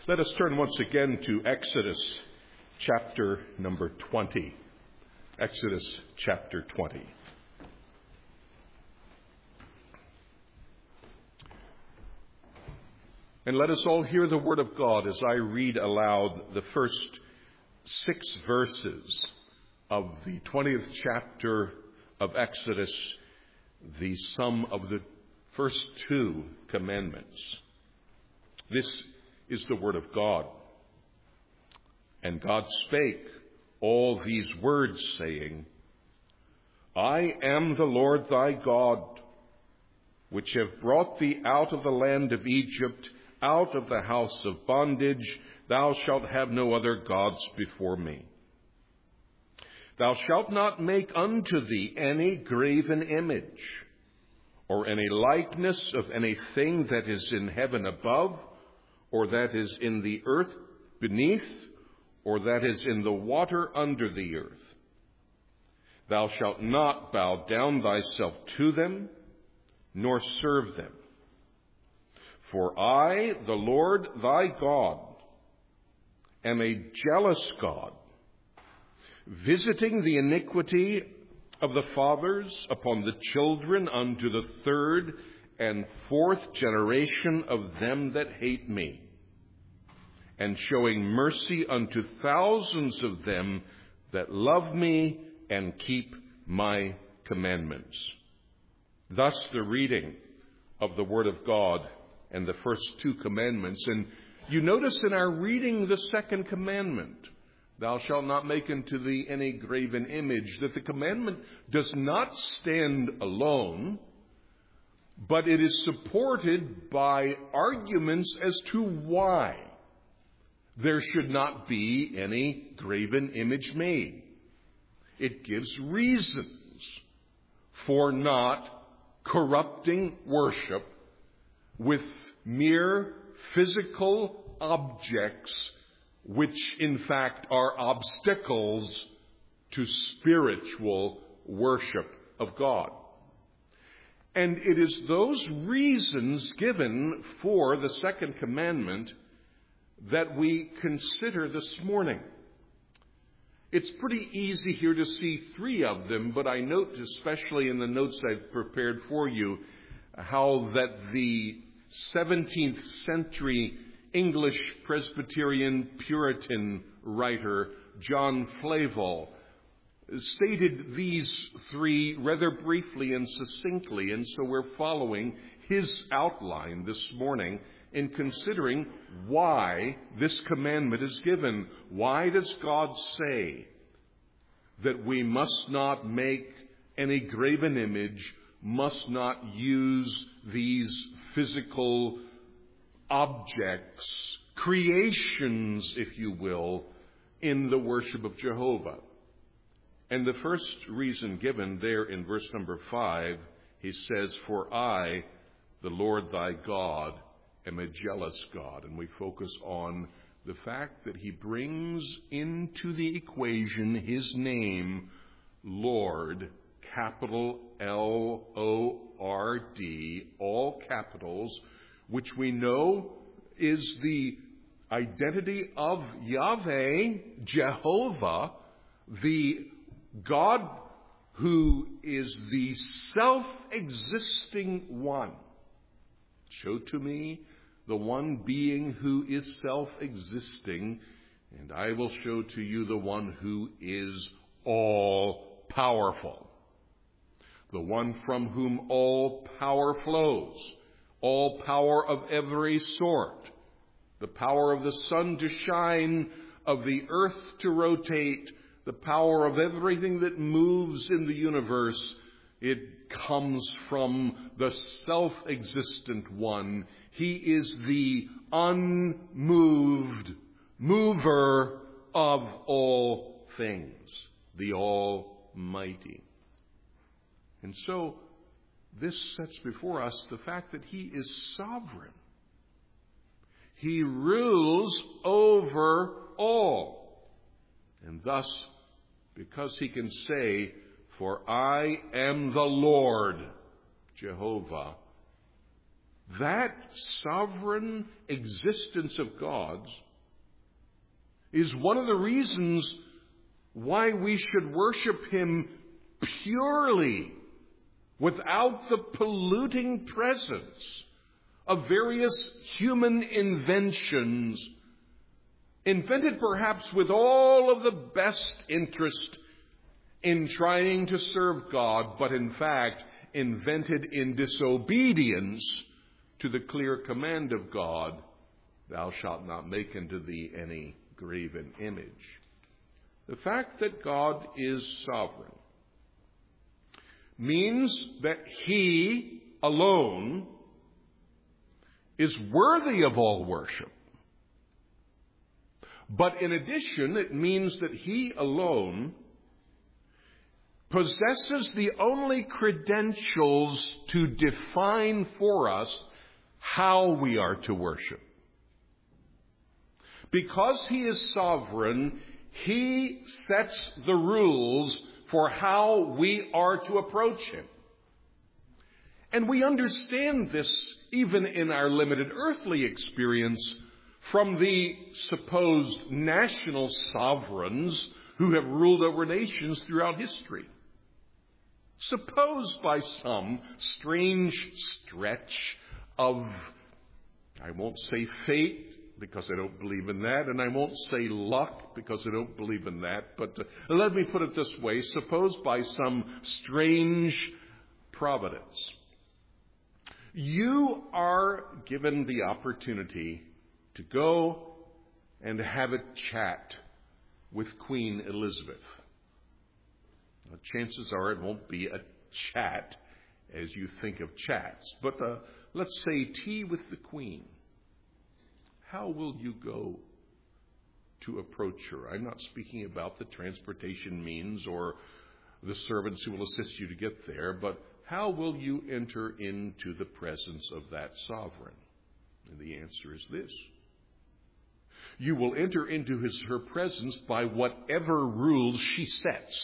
Let us turn once again to Exodus chapter number 20. Exodus chapter 20. And let us all hear the word of God as I read aloud the first 6 verses of the 20th chapter of Exodus, the sum of the first 2 commandments. This is the word of God. And God spake all these words, saying, I am the Lord thy God, which have brought thee out of the land of Egypt, out of the house of bondage. Thou shalt have no other gods before me. Thou shalt not make unto thee any graven image, or any likeness of anything that is in heaven above, or that is in the earth beneath, or that is in the water under the earth. Thou shalt not bow down thyself to them, nor serve them. For I, the Lord thy God, am a jealous God, visiting the iniquity of the fathers upon the children unto the 3rd and 4th generation of them that hate me, and showing mercy unto thousands of them that love me and keep my commandments. Thus the reading of the word of God and the first 2 commandments. And you notice in our reading the 2nd commandment, thou shalt not make unto thee any graven image, that the commandment does not stand alone, but it is supported by arguments as to why there should not be any graven image made. It gives reasons for not corrupting worship with mere physical objects, which in fact are obstacles to spiritual worship of God. And it is those reasons given for the 2nd commandment that we consider this morning. It's pretty easy here to see 3 of them, but I note, especially in the notes I've prepared for you, how that the 17th century English Presbyterian Puritan writer John Flavel stated these 3 rather briefly and succinctly, and so we're following his outline this morning in considering why this commandment is given. Why does God say that we must not make any graven image, must not use these physical objects, creations, if you will, in the worship of Jehovah? And the first reason given there in verse number 5, he says, for I, the Lord thy God, am a jealous God. And we focus on the fact that he brings into the equation his name, Lord, capital L-O-R-D, all capitals, which we know is the identity of Yahweh, Jehovah, the God who is the self-existing one. Show to me the one being who is self-existing, and I will show to you the one who is all-powerful, the one from whom all power flows, all power of every sort, the power of the sun to shine, of the earth to rotate, the power of everything that moves in the universe. It comes from the self-existent one. He is the unmoved mover of all things, the Almighty. And so this sets before us the fact that he is sovereign. He rules over all. And thus, because he can say, for I am the Lord, Jehovah, that sovereign existence of God's is one of the reasons why we should worship Him purely, without the polluting presence of various human inventions, invented perhaps with all of the best interest in trying to serve God, but in fact invented in disobedience to the clear command of God, "Thou shalt not make unto thee any graven image." The fact that God is sovereign means that He alone is worthy of all worship. But in addition, it means that He alone possesses the only credentials to define for us how we are to worship. Because He is sovereign, He sets the rules for how we are to approach Him. And we understand this even in our limited earthly experience from the supposed national sovereigns who have ruled over nations throughout history. Suppose by some strange stretch of, I won't say fate, because I don't believe in that, and I won't say luck, because I don't believe in that, but let me put it this way. Suppose by some strange providence, you are given the opportunity to go and have a chat with Queen Elizabeth. Now, chances are it won't be a chat as you think of chats, but let's say tea with the Queen. How will you go to approach her? I'm not speaking about the transportation means or the servants who will assist you to get there, but how will you enter into the presence of that sovereign? And the answer is this. You will enter into her presence by whatever rules she sets.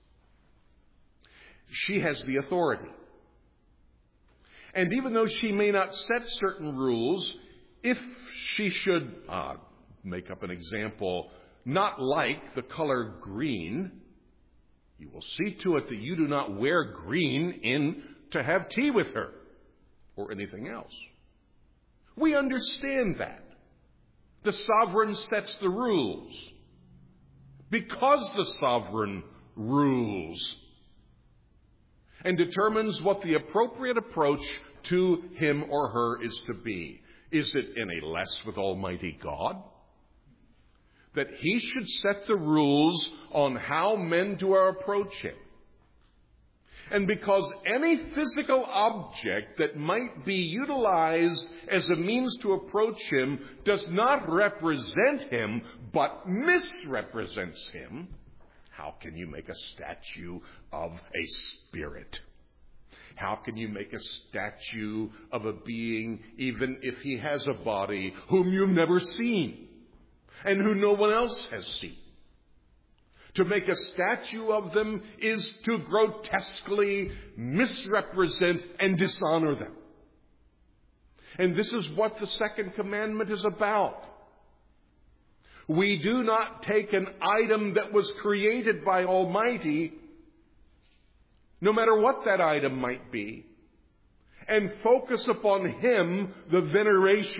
She has the authority. And even though she may not set certain rules, if she should, make up an example, not like the color green, you will see to it that you do not wear green in to have tea with her or anything else. We understand that. The sovereign sets the rules. Because the sovereign rules and determines what the appropriate approach to him or her is to be. Is it any less with Almighty God that He should set the rules on how men to approach Him? And because any physical object that might be utilized as a means to approach Him does not represent Him, but misrepresents Him, how can you make a statue of a spirit? How can you make a statue of a being, even if he has a body, whom you've never seen and who no one else has seen? To make a statue of them is to grotesquely misrepresent and dishonor them. And this is what the second commandment is about. We do not take an item that was created by Almighty, no matter what that item might be, and focus upon Him, the veneration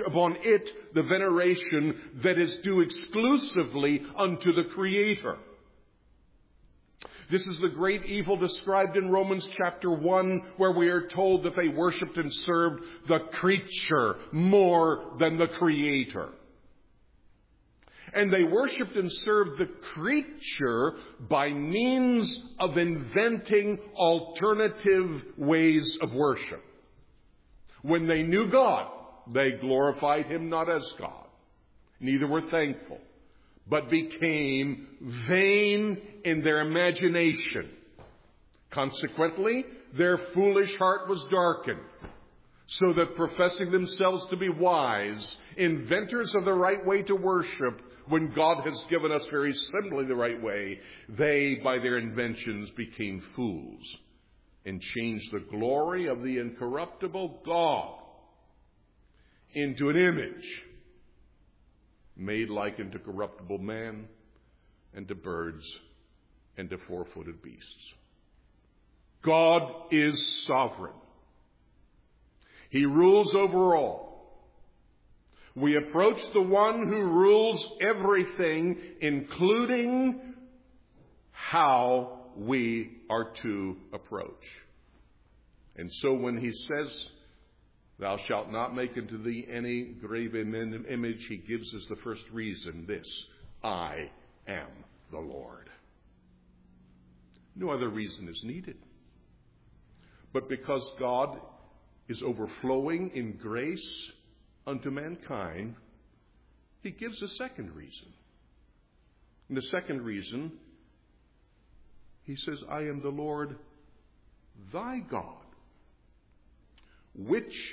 that is due exclusively unto the Creator. This is the great evil described in Romans chapter 1, where we are told that they worshipped and served the creature more than the Creator. And they worshipped and served the creature by means of inventing alternative ways of worship. When they knew God, they glorified Him not as God. Neither were thankful, but became vain in their imagination. Consequently, their foolish heart was darkened, so that professing themselves to be wise, inventors of the right way to worship, when God has given us very simply the right way, they, by their inventions, became fools and changed the glory of the incorruptible God into an image made like unto corruptible man, and to birds, and to four-footed beasts. God is sovereign. He rules over all. We approach the one who rules everything, including how we are to approach. And so when he says, thou shalt not make unto thee any graven image, he gives us the first reason, this: I am the Lord. No other reason is needed. But because God is overflowing in grace unto mankind, he gives a second reason. And the second reason, he says, I am the Lord thy God, which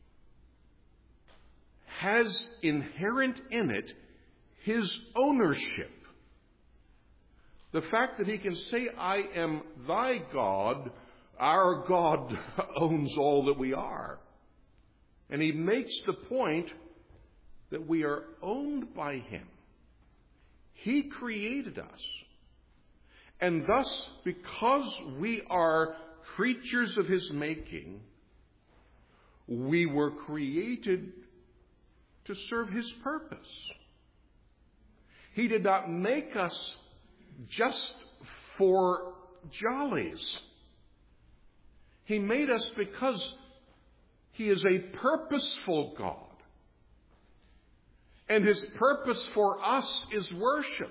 has inherent in it his ownership. The fact that he can say, I am thy God, our God owns all that we are. And he makes the point that we are owned by him. He created us. And thus, because we are creatures of his making, we were created to serve his purpose. He did not make us just for jollies. He made us because he is a purposeful God. And his purpose for us is worship.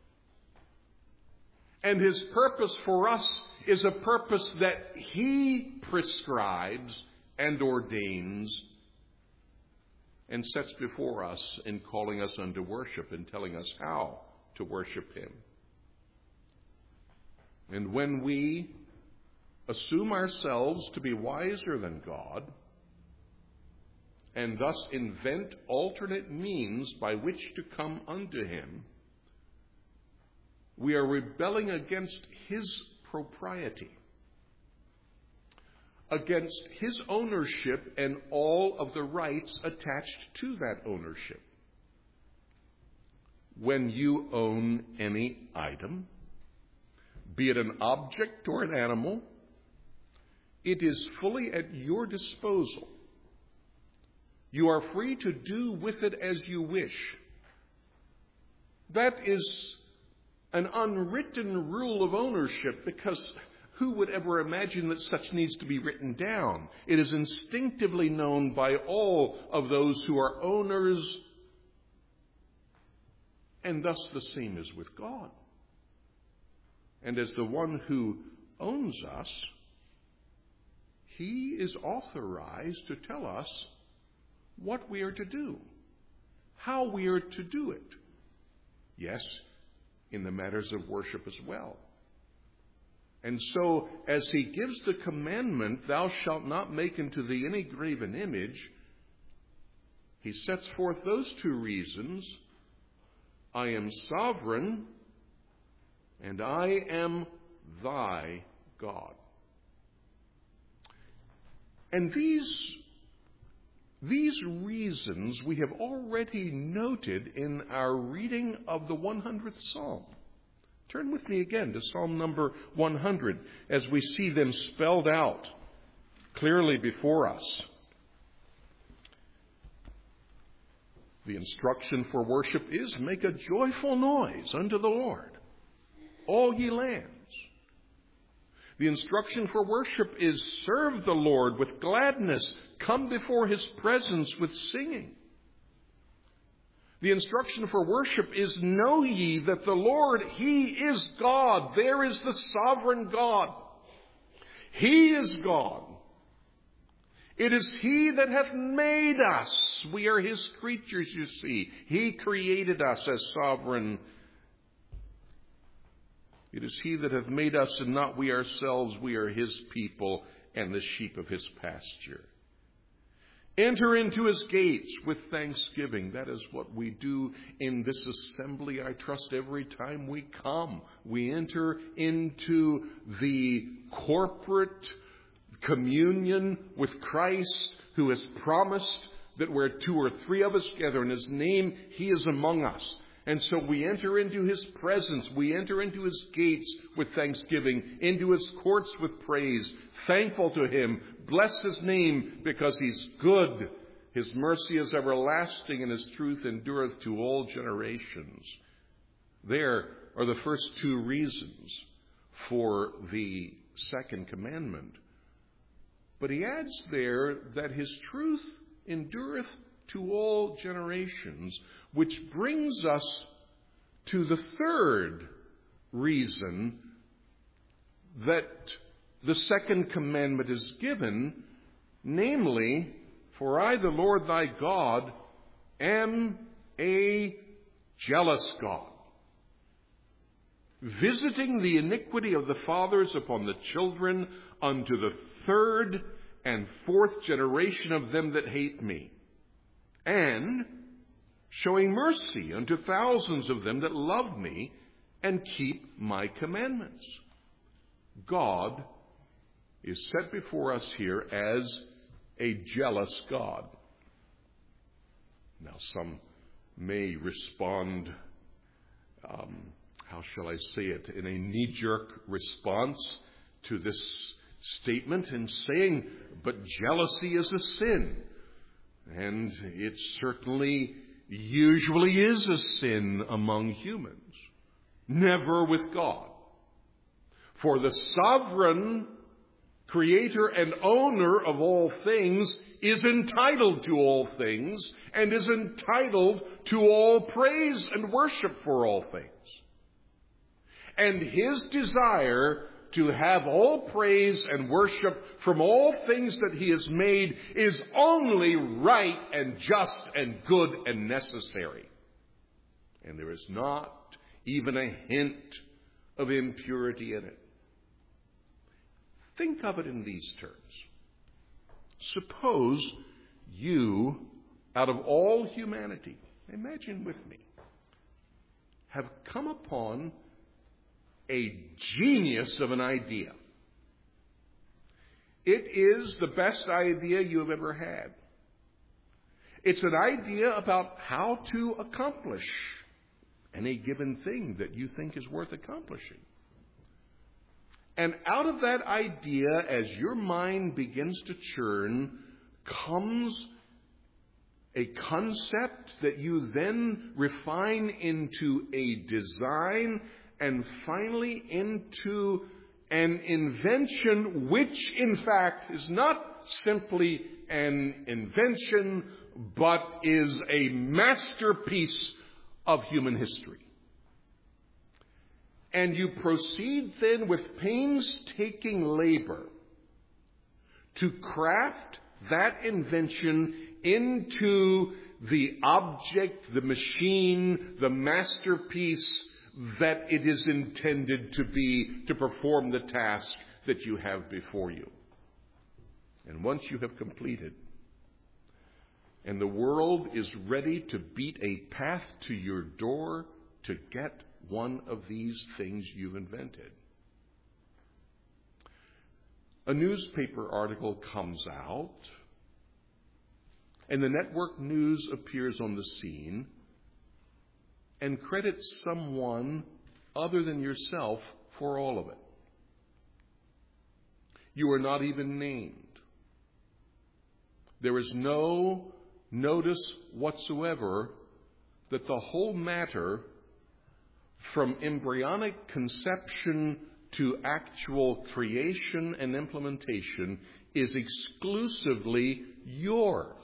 And his purpose for us is a purpose that he prescribes and ordains and sets before us in calling us unto worship and telling us how to worship him. And when we assume ourselves to be wiser than God, and thus invent alternate means by which to come unto him, we are rebelling against his propriety, against his ownership and all of the rights attached to that ownership. When you own any item, be it an object or an animal, it is fully at your disposal. You are free to do with it as you wish. That is an unwritten rule of ownership, because who would ever imagine that such needs to be written down? It is instinctively known by all of those who are owners, and thus the same is with God. And as the one who owns us, he is authorized to tell us what we are to do, how we are to do it. Yes, in the matters of worship as well. And so, as he gives the commandment, thou shalt not make unto thee any graven image, he sets forth those two reasons: I am sovereign, and I am thy God. And these reasons we have already noted in our reading of the 100th Psalm. Turn with me again to Psalm number 100 as we see them spelled out clearly before us. The instruction for worship is, make a joyful noise unto the Lord, all ye lands. The instruction for worship is, serve the Lord with gladness, come before his presence with singing. The instruction for worship is, know ye that the Lord, he is God. There is the sovereign God. He is God. It is he that hath made us. We are his creatures, you see. He created us as sovereign. It is he that hath made us, and not we ourselves. We are his people and the sheep of his pasture. Enter into his gates with thanksgiving. That is what we do in this assembly, I trust, every time we come. We enter into the corporate communion with Christ, who has promised that where 2 or 3 of us gather in His name, He is among us. And so we enter into His presence. We enter into His gates with thanksgiving, into His courts with praise, thankful to Him. Bless His name because He's good. His mercy is everlasting and His truth endureth to all generations. There are the first 2 reasons for the second commandment. But He adds there that His truth endureth to all generations, which brings us to the third reason that the second commandment is given, namely, for I, the Lord thy God, am a jealous God, visiting the iniquity of the fathers upon the children unto the 3rd and 4th generation of them that hate me, and showing mercy unto thousands of them that love me and keep my commandments. God is set before us here as a jealous God. Now, some may respond, how shall I say it, in a knee-jerk response to this statement in saying, but jealousy is a sin. And it certainly usually is a sin among humans, never with God. For the sovereign Creator and owner of all things is entitled to all things and is entitled to all praise and worship for all things. And His desire to have all praise and worship from all things that He has made is only right and just and good and necessary. And there is not even a hint of impurity in it. Think of it in these terms. Suppose you, out of all humanity, imagine with me, have come upon a genius of an idea. It is the best idea you have ever had. It's an idea about how to accomplish any given thing that you think is worth accomplishing. And out of that idea, as your mind begins to churn, comes a concept that you then refine into a design and finally into an invention, which in fact is not simply an invention, but is a masterpiece of human history. And you proceed then with painstaking labor to craft that invention into the object, the machine, the masterpiece that it is intended to be to perform the task that you have before you. And once you have completed, and the world is ready to beat a path to your door to get one of these things you've invented, a newspaper article comes out, and the network news appears on the scene and credits someone other than yourself for all of it. You are not even named. There is no notice whatsoever that the whole matter, from embryonic conception to actual creation and implementation, is exclusively yours.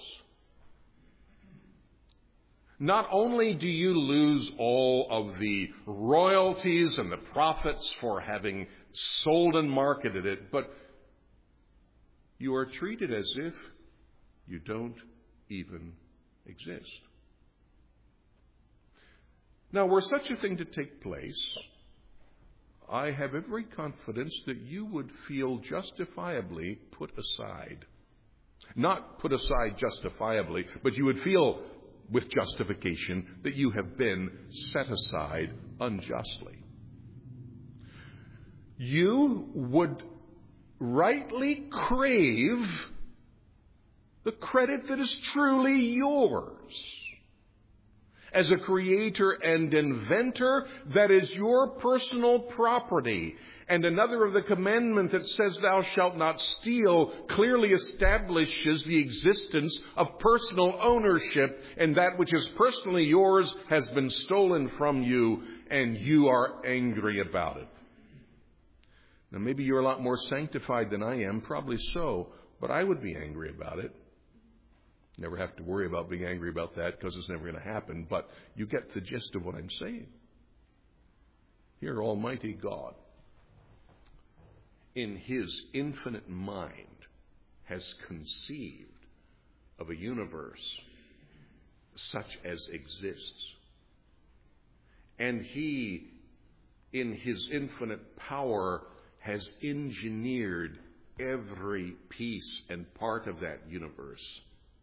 Not only do you lose all of the royalties and the profits for having sold and marketed it, but you are treated as if you don't even exist. Now, were such a thing to take place, I have every confidence that you would feel justifiably put aside. Not put aside justifiably, but you would feel with justification that you have been set aside unjustly. You would rightly crave the credit that is truly yours. As a creator and inventor, that is your personal property. And another of the commandments that says thou shalt not steal clearly establishes the existence of personal ownership, and that which is personally yours has been stolen from you, and you are angry about it. Now maybe you're a lot more sanctified than I am, probably so, but I would be angry about it. Never have to worry about being angry about that because it's never going to happen, but you get the gist of what I'm saying. Here, Almighty God, in His infinite mind, has conceived of a universe such as exists. And He, in His infinite power, has engineered every piece and part of that universe.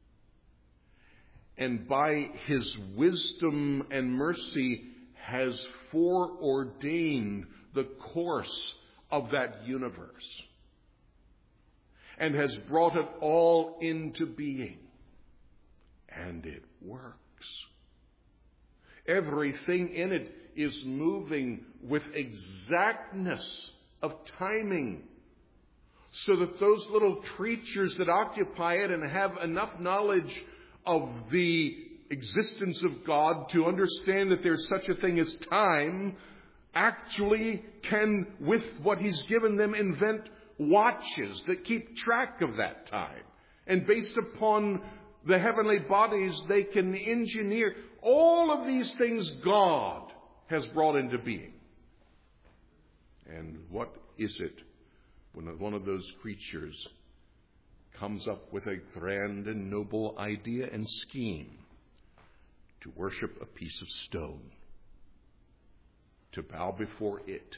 And by His wisdom and mercy has foreordained the course of that universe and has brought it all into being. And it works. Everything in it is moving with exactness of timing, so that those little creatures that occupy it and have enough knowledge of the existence of God to understand that there's such a thing as time actually can, with what He's given them, invent watches that keep track of that time. And based upon the heavenly bodies, they can engineer all of these things God has brought into being. And what is it when one of those creatures comes up with a grand and noble idea and scheme to worship a piece of stone, to bow before it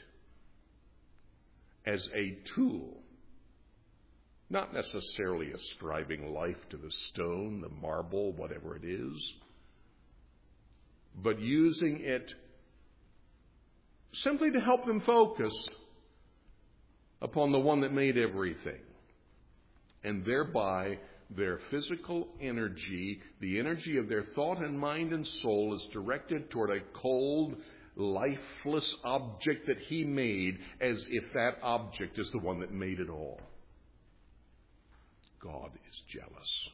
as a tool, not necessarily ascribing life to the stone, the marble, whatever it is, but using it simply to help them focus upon the one that made everything. And thereby, their physical energy, the energy of their thought and mind and soul, is directed toward a cold, lifeless object that He made, as if that object is the one that made it all. God is jealous.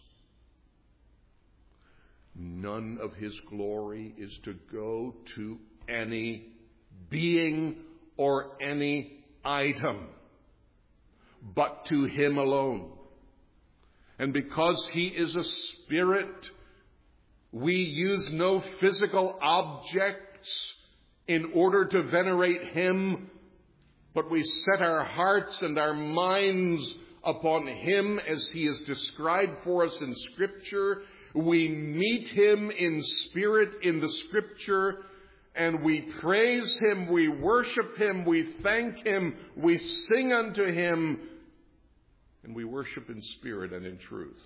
None of His glory is to go to any being or any item, but to Him alone. And because He is a spirit, we use no physical objects in order to venerate Him, but we set our hearts and our minds upon Him as He is described for us in Scripture. We meet Him in spirit in the Scripture, and we praise Him, we worship Him, we thank Him, we sing unto Him, and we worship in spirit and in truth.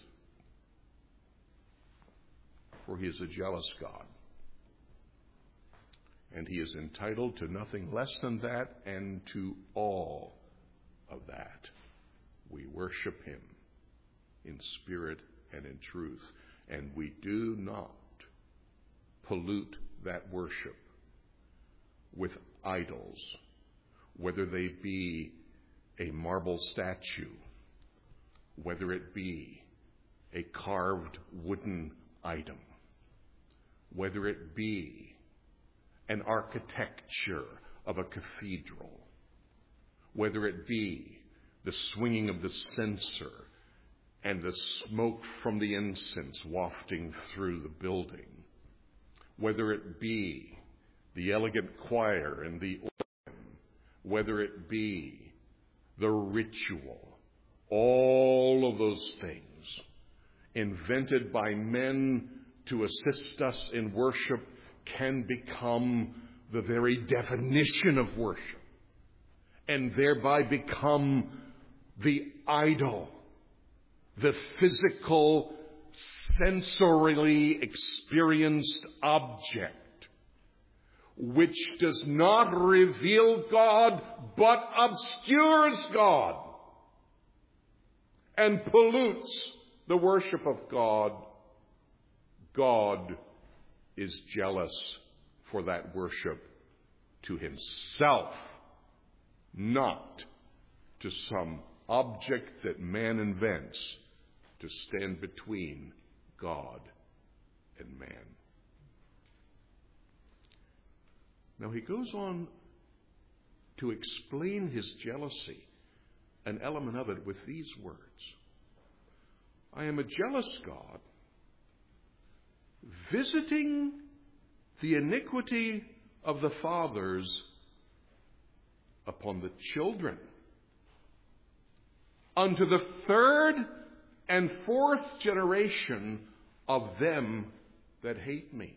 For He is a jealous God. And He is entitled to nothing less than that, and to all of that. We worship Him in spirit and in truth. And we do not pollute that worship with idols, whether they be a marble statue, whether it be a carved wooden item, whether it be an architecture of a cathedral, whether it be the swinging of the censer and the smoke from the incense wafting through the building, whether it be the elegant choir and the organ, whether it be the ritual, all of those things invented by men to assist us in worship can become the very definition of worship, and thereby become the idol, the physical, sensorially experienced object, which does not reveal God, but obscures God and pollutes the worship of God, God is jealous for that worship to himself, not to some object that man invents to stand between God and man. Now he goes on to explain his jealousy, an element of it, with these words. I am a jealous God, visiting the iniquity of the fathers upon the children, unto the third and fourth generation of them that hate me.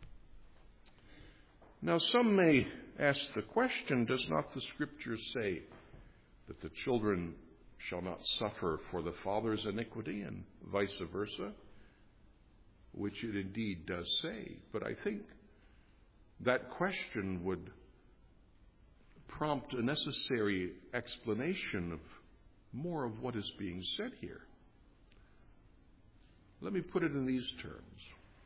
Now some may ask the question, does not the Scripture say that the children shall not suffer for the father's iniquity and vice versa? Which it indeed does say. But I think that question would prompt a necessary explanation of more of what is being said here. Let me put it in these terms.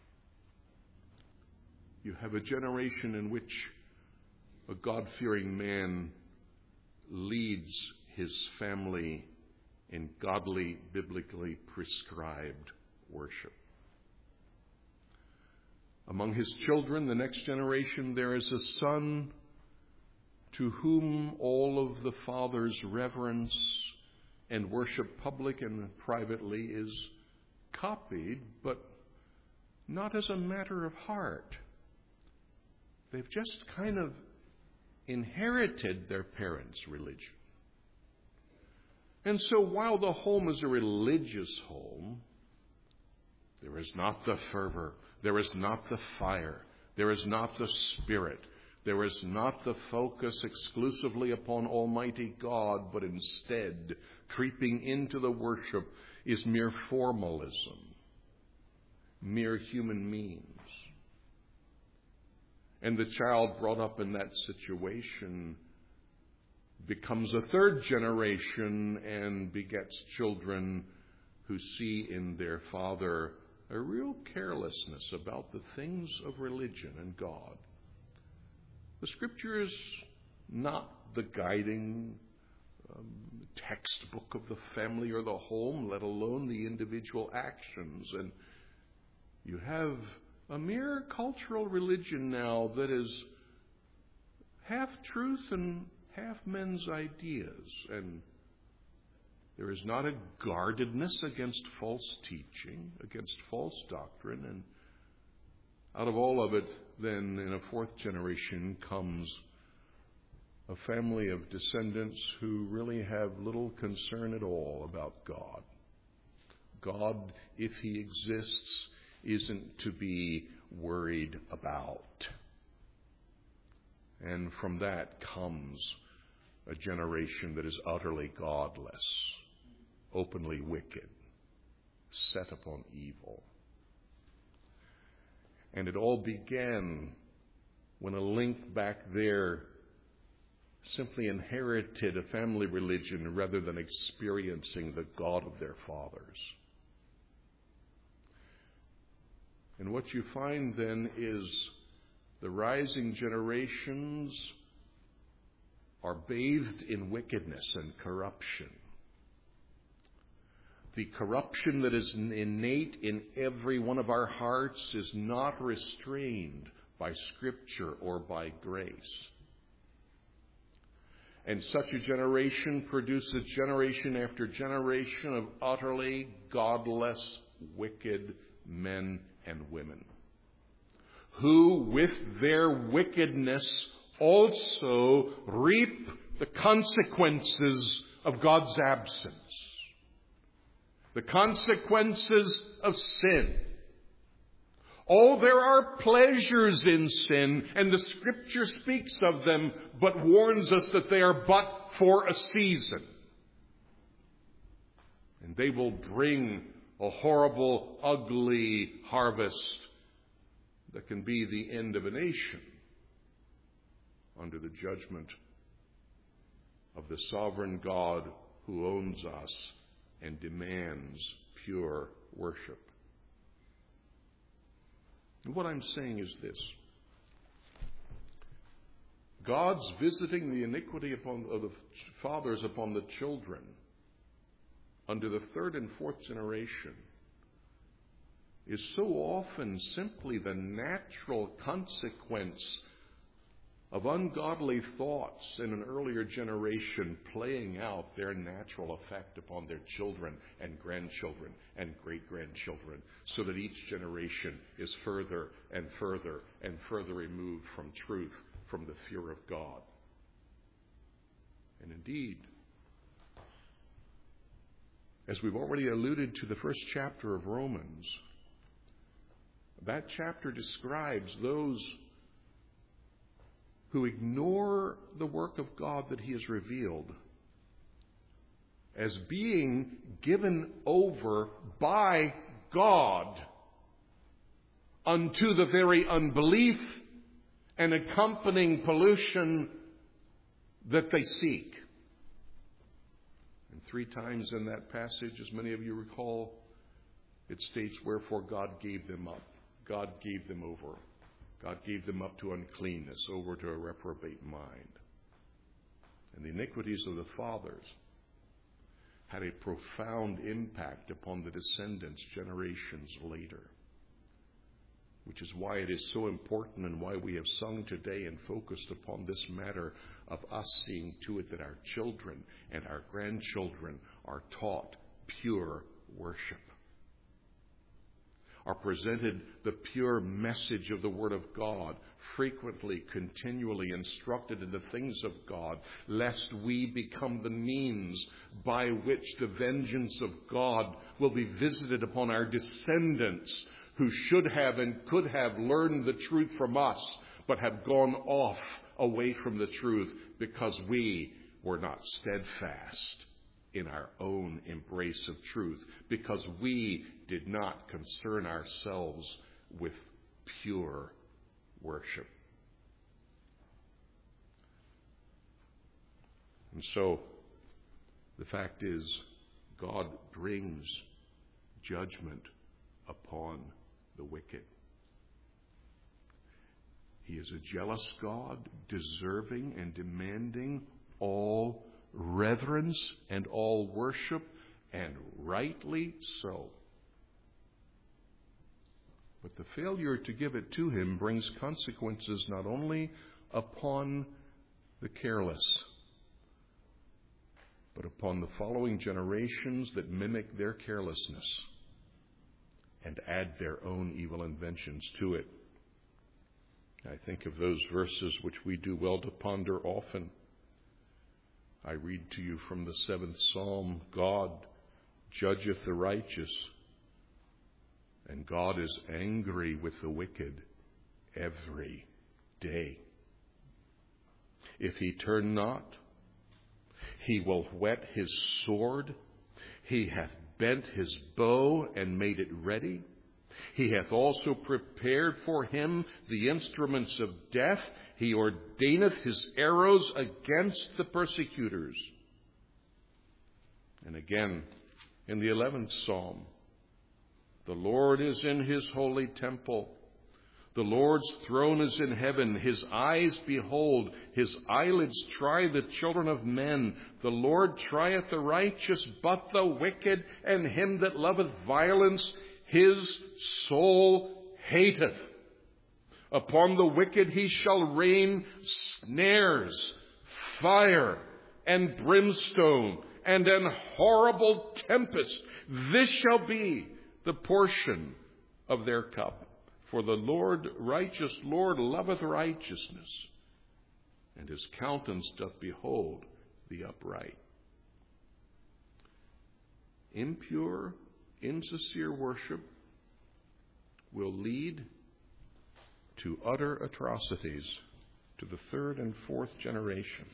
You have a generation in which a God-fearing man leads his family in godly, biblically prescribed worship. Among his children, the next generation, there is a son to whom all of the father's reverence and worship, public and privately, is copied, but not as a matter of heart. They've just kind of inherited their parents' religion. And so while the home is a religious home, there is not the fervor, there is not the fire, there is not the spirit, there is not the focus exclusively upon Almighty God, but instead, creeping into the worship is mere formalism, mere human means. And the child brought up in that situation becomes a third generation and begets children who see in their father a real carelessness about the things of religion and God. The Scripture is not the guiding textbook of the family or the home, let alone the individual actions. And you have a mere cultural religion now that is half truth and half men's ideas. And there is not a guardedness against false teaching, against false doctrine. And out of all of it, then, in a fourth generation comes a family of descendants who really have little concern at all about God. God, if he exists, isn't to be worried about. And from that comes a generation that is utterly godless, openly wicked, set upon evil. And it all began when a link back there simply inherited a family religion rather than experiencing the God of their fathers. And what you find then is the rising generations are bathed in wickedness and corruption. The corruption that is innate in every one of our hearts is not restrained by Scripture or by grace. And such a generation produces generation after generation of utterly godless, wicked men and women, who with their wickedness also reap the consequences of God's absence, the consequences of sin. Oh, there are pleasures in sin, and the Scripture speaks of them, but warns us that they are but for a season. And they will bring a horrible, ugly harvest that can be the end of a nation under the judgment of the sovereign God who owns us and demands pure worship. And what I'm saying is this. God's visiting the iniquity of the fathers upon the children under the third and fourth generation is so often simply the natural consequence of ungodly thoughts in an earlier generation playing out their natural effect upon their children and grandchildren and great-grandchildren, so that each generation is further and further and further removed from truth, from the fear of God. And indeed, as we've already alluded to the first chapter of Romans, that chapter describes those who ignore the work of God that He has revealed as being given over by God unto the very unbelief and accompanying pollution that they seek. And 3 times in that passage, as many of you recall, it states, wherefore God gave them up. God gave them over. God gave them up to uncleanness, over to a reprobate mind. And the iniquities of the fathers had a profound impact upon the descendants generations later. Which is why it is so important and why we have sung today and focused upon this matter of us seeing to it that our children and our grandchildren are taught pure worship, are presented the pure message of the Word of God, frequently, continually instructed in the things of God, lest we become the means by which the vengeance of God will be visited upon our descendants, who should have and could have learned the truth from us, but have gone off away from the truth because we were not steadfast in our own embrace of truth, because we did not concern ourselves with pure worship. And so, the fact is, God brings judgment upon the wicked. He is a jealous God, deserving and demanding all reverence and all worship, and rightly so. But the failure to give it to Him brings consequences not only upon the careless, but upon the following generations that mimic their carelessness and add their own evil inventions to it. I think of those verses which we do well to ponder often. I read to you from the 7th Psalm, God judgeth the righteous, and God is angry with the wicked every day. If he turn not, he will whet his sword. He hath bent his bow and made it ready. He hath also prepared for him the instruments of death. He ordaineth his arrows against the persecutors. And again, in the 11th Psalm, the Lord is in his holy temple. The Lord's throne is in heaven. His eyes behold, his eyelids try the children of men. The Lord trieth the righteous, but the wicked and him that loveth violence, his soul hateth. Upon the wicked he shall rain snares, fire, and brimstone, and an horrible tempest. This shall be the portion of their cup. For the Lord, righteous Lord, loveth righteousness, and his countenance doth behold the upright. Impure, insincere worship will lead to utter atrocities to the 3rd and 4th generation.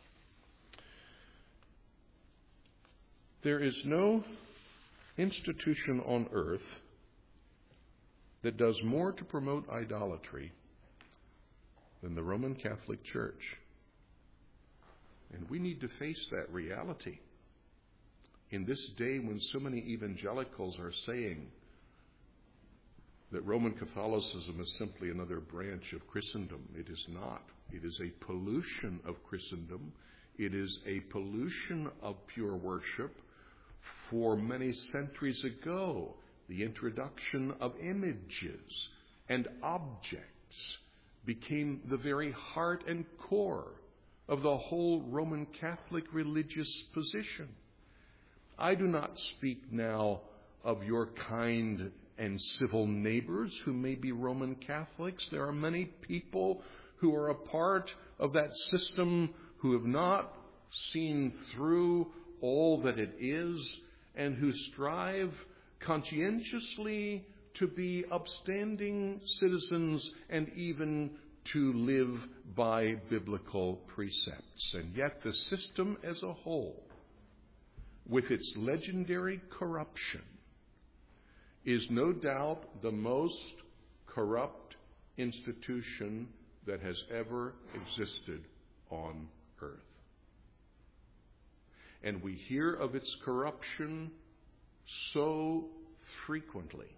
There is no institution on earth that does more to promote idolatry than the Roman Catholic Church. And we need to face that reality. in this day when so many evangelicals are saying that Roman Catholicism is simply another branch of Christendom. It is not. It is a pollution of Christendom. It is a pollution of pure worship. For many centuries ago, the introduction of images and objects became the very heart and core of the whole Roman Catholic religious position. I do not speak now of your kind and civil neighbors who may be Roman Catholics. There are many people who are a part of that system who have not seen through all that it is and who strive conscientiously to be upstanding citizens and even to live by biblical precepts. And yet the system as a whole, with its legendary corruption, is no doubt the most corrupt institution that has ever existed on earth. And we hear of its corruption so frequently.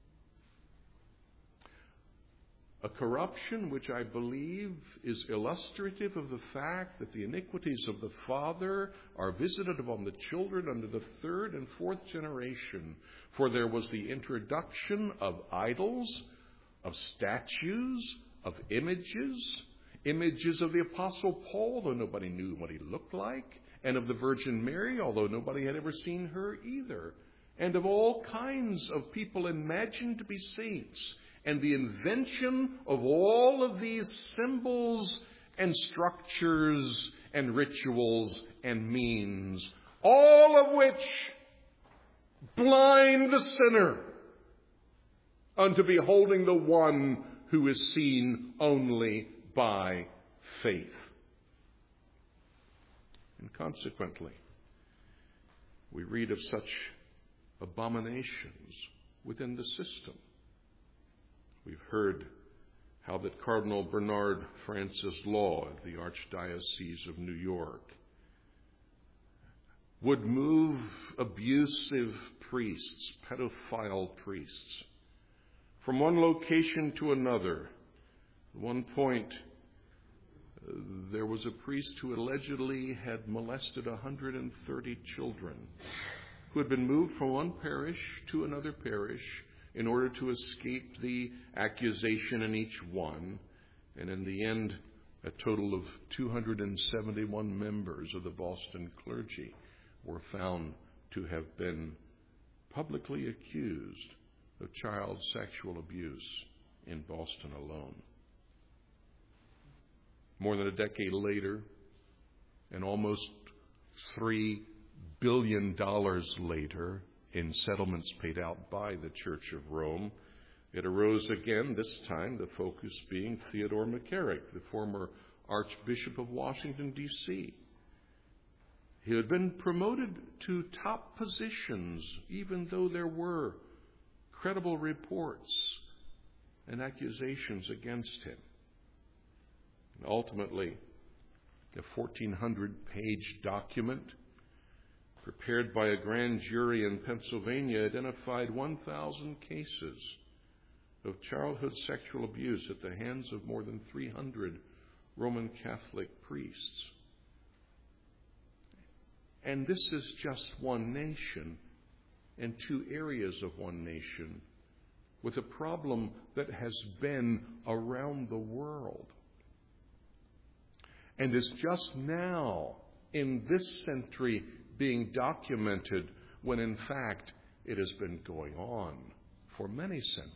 A corruption which I believe is illustrative of the fact that the iniquities of the father are visited upon the children under the third and fourth generation. For there was the introduction of idols, of statues, of images of the Apostle Paul, though nobody knew what he looked like, and of the Virgin Mary, although nobody had ever seen her either, and of all kinds of people imagined to be saints. And the invention of all of these symbols and structures and rituals and means, all of which blind the sinner unto beholding the one who is seen only by faith. And consequently, we read of such abominations within the system. We've heard how that Cardinal Bernard Francis Law of the Archdiocese of New York would move abusive priests, pedophile priests, from one location to another. At one point, there was a priest who allegedly had molested 130 children, who had been moved from one parish to another parish in order to escape the accusation in each one. And in the end, a total of 271 members of the Boston clergy were found to have been publicly accused of child sexual abuse in Boston alone. More than a decade later, and almost $3 billion later, in settlements paid out by the Church of Rome, it arose again, this time the focus being Theodore McCarrick, the former Archbishop of Washington, D.C. He had been promoted to top positions, even though there were credible reports and accusations against him. And ultimately, a 1,400-page document prepared by a grand jury in Pennsylvania identified 1,000 cases of childhood sexual abuse at the hands of more than 300 Roman Catholic priests. And this is just one nation and two areas of one nation with a problem that has been around the world and is just now in this century being documented, when in fact it has been going on for many centuries.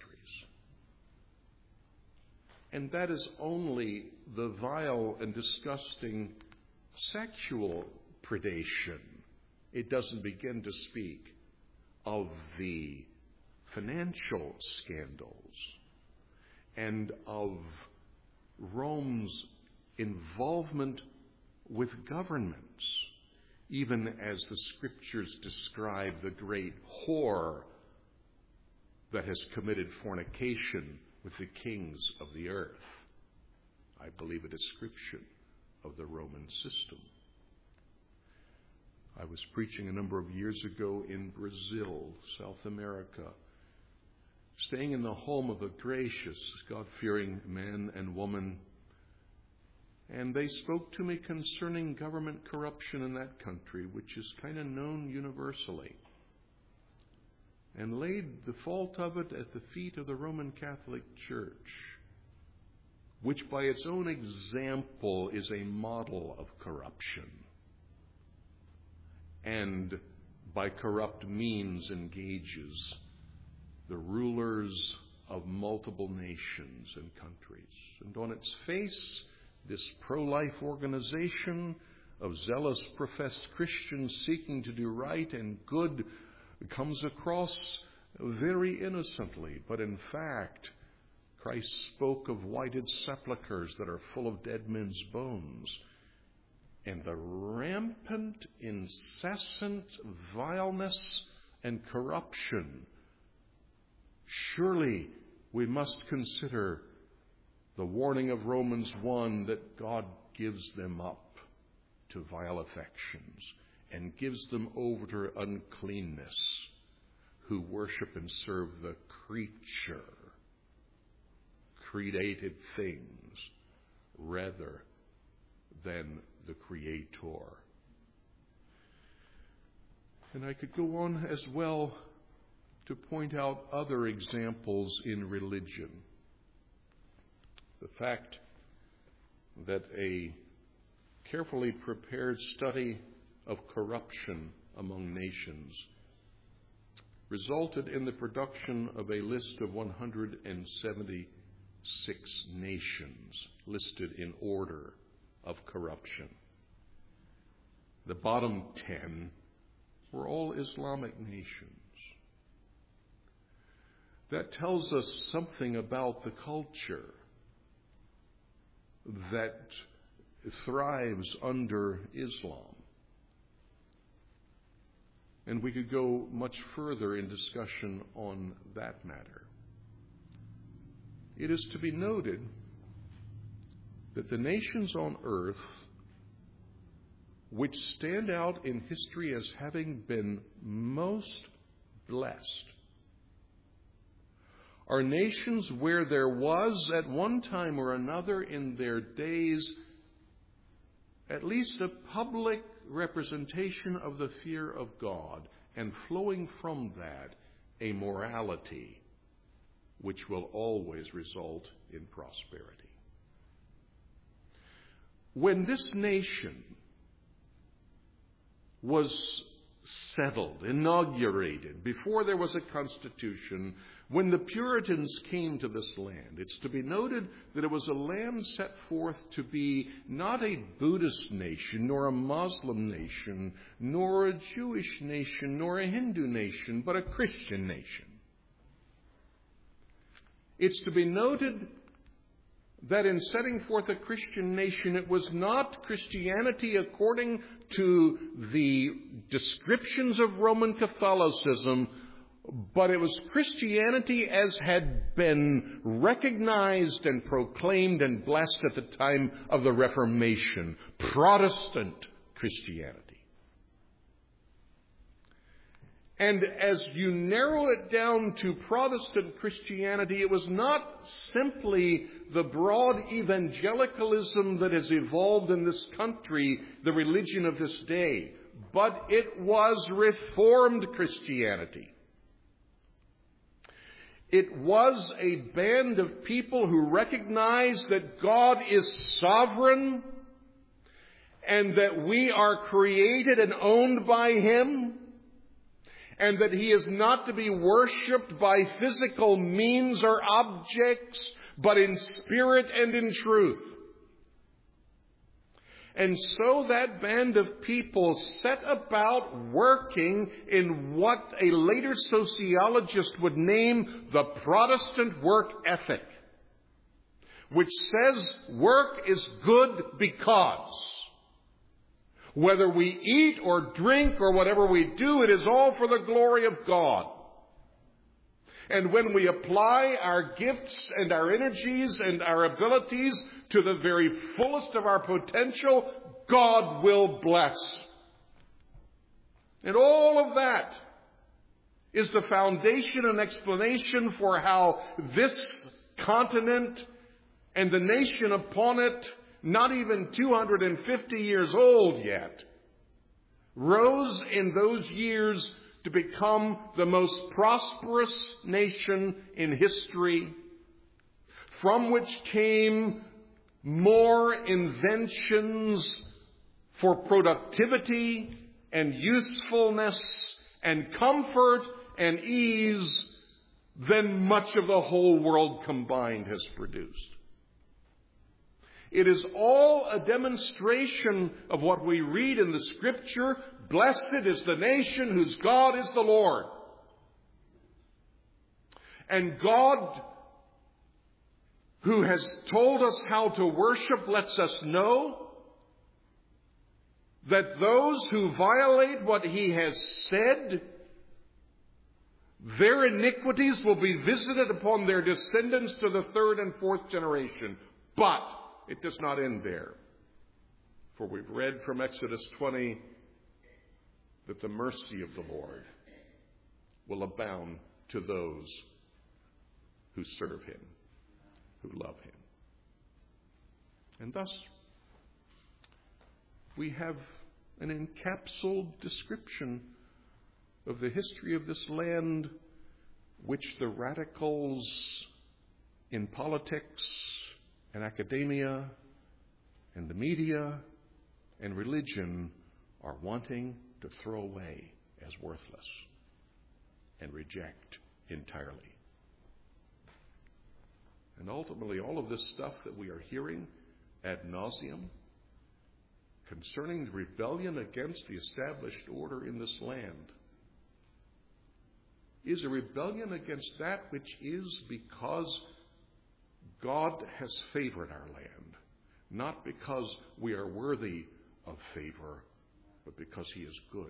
And that is only the vile and disgusting sexual predation. It doesn't begin to speak of the financial scandals and of Rome's involvement with governments, even as the scriptures describe the great whore that has committed fornication with the kings of the earth. I believe a description of the Roman system. I was preaching a number of years ago in Brazil, South America, staying in the home of a gracious, God-fearing man and woman. And they spoke to me concerning government corruption in that country, which is kind of known universally, and laid the fault of it at the feet of the Roman Catholic Church, which by its own example is a model of corruption, and by corrupt means engages the rulers of multiple nations and countries. And on its face, this pro-life organization of zealous professed Christians seeking to do right and good comes across very innocently. But in fact, Christ spoke of whited sepulchres that are full of dead men's bones. And the rampant, incessant vileness and corruption. Surely we must consider the warning of Romans 1 that God gives them up to vile affections and gives them over to uncleanness, who worship and serve the creature, created things, rather than the Creator. And I could go on as well to point out other examples in religion. The fact that a carefully prepared study of corruption among nations resulted in the production of a list of 176 nations listed in order of corruption. The bottom 10 were all Islamic nations. That tells us something about the culture that thrives under Islam. And we could go much further in discussion on that matter. It is to be noted that the nations on earth which stand out in history as having been most blessed are nations where there was, at one time or another in their days, at least a public representation of the fear of God, and flowing from that, a morality which will always result in prosperity. When this nation was settled, inaugurated, before there was a constitution, when the Puritans came to this land, it's to be noted that it was a land set forth to be not a Buddhist nation, nor a Muslim nation, nor a Jewish nation, nor a Hindu nation, but a Christian nation. It's to be noted that in setting forth a Christian nation, it was not Christianity according to the descriptions of Roman Catholicism, but it was Christianity as had been recognized and proclaimed and blessed at the time of the Reformation, Protestant Christianity. And as you narrow it down to Protestant Christianity, it was not simply the broad evangelicalism that has evolved in this country, the religion of this day, but it was Reformed Christianity. It was a band of people who recognized that God is sovereign and that we are created and owned by Him, and that He is not to be worshipped by physical means or objects, but in spirit and in truth. And so that band of people set about working in what a later sociologist would name the Protestant work ethic, which says work is good because whether we eat or drink or whatever we do, it is all for the glory of God. And when we apply our gifts and our energies and our abilities to the very fullest of our potential, God will bless. And all of that is the foundation and explanation for how this continent and the nation upon it, not even 250 years old yet, rose in those years to become the most prosperous nation in history, from which came more inventions for productivity and usefulness and comfort and ease than much of the whole world combined has produced. It is all a demonstration of what we read in the Scripture. Blessed is the nation whose God is the Lord. And God, who has told us how to worship, lets us know that those who violate what He has said, their iniquities will be visited upon their descendants to the third and fourth generation. But it does not end there. For we've read from Exodus 20 that the mercy of the Lord will abound to those who serve Him, who love Him. And thus, we have an encapsulated description of the history of this land, which the radicals in politics and academia and the media and religion are wanting to throw away as worthless and reject entirely. And ultimately, all of this stuff that we are hearing ad nauseum concerning the rebellion against the established order in this land is a rebellion against that which is because God has favored our land, not because we are worthy of favor, but because He is good.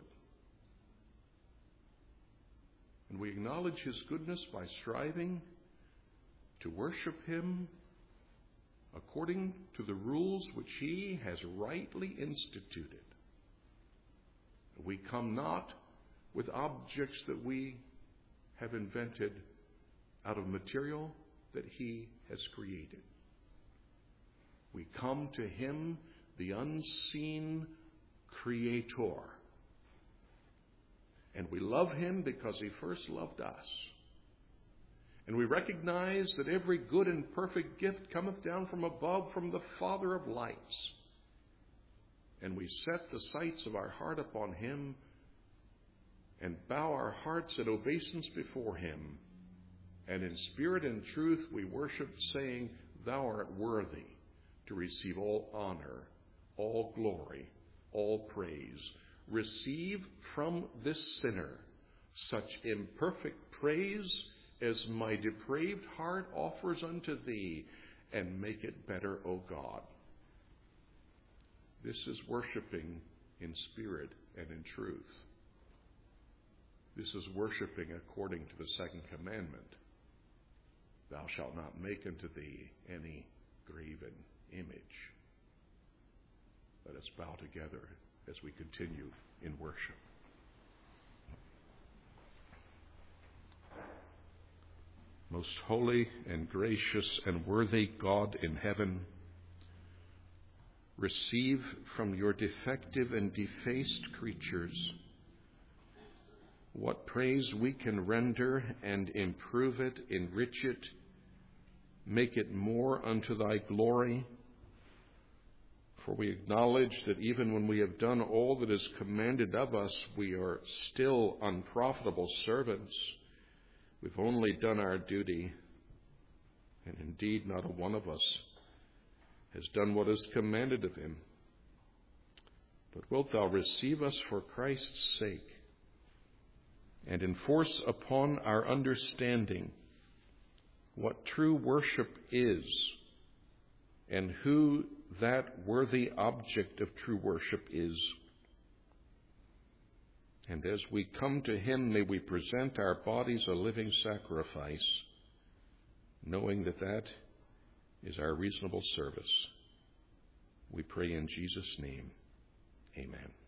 And we acknowledge His goodness by striving to worship Him according to the rules which He has rightly instituted. We come not with objects that we have invented out of material that He has created. We come to Him, the unseen Creator. And we love Him because He first loved us. And we recognize that every good and perfect gift cometh down from above, from the Father of lights. And we set the sights of our heart upon Him and bow our hearts in obeisance before Him. And in spirit and truth we worship, saying, Thou art worthy to receive all honor, all glory, all praise. Receive from this sinner such imperfect praise as my depraved heart offers unto Thee, and make it better, O God. This is worshiping in spirit and in truth. This is worshiping according to the second commandment. Thou shalt not make unto thee any graven image. Let us bow together as we continue in worship. Most holy and gracious and worthy God in heaven, receive from your defective and defaced creatures what praise we can render, and improve it, enrich it, make it more unto Thy glory. For we acknowledge that even when we have done all that is commanded of us, we are still unprofitable servants. We've only done our duty, and indeed not a one of us has done what is commanded of Him. But wilt Thou receive us for Christ's sake, and enforce upon our understanding what true worship is, and who that worthy object of true worship is. And as we come to Him, may we present our bodies a living sacrifice, knowing that that is our reasonable service. We pray in Jesus' name. Amen.